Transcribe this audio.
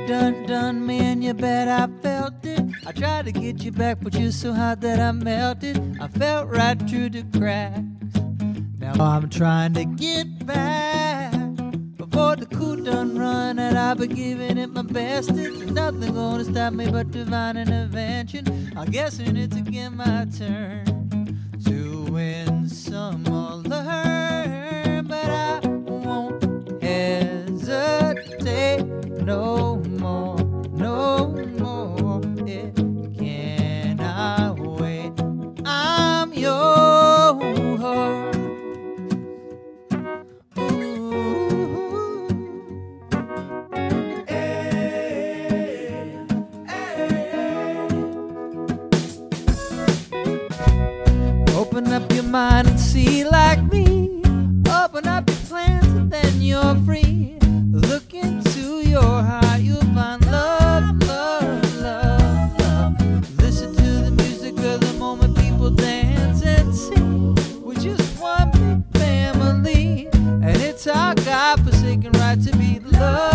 done me and you bet I felt it. I tried to get you back, but you're so hot that I melted. I felt right through the cracks. Now I'm trying to get back before the cool done run, and I've been giving it my best. It's nothing gonna stop me but divine intervention. I'm guessing it's again my turn to win some or learn, but I won't hesitate no more, no more. It cannot wait. I'm yours. Open up your mind and see like me. Open up your plans and then you're free. Look into your heart, you'll find love, love, love, love. Listen to the music of the moment, people dance and sing. We're just one big family, and it's our God-forsaken right to be loved.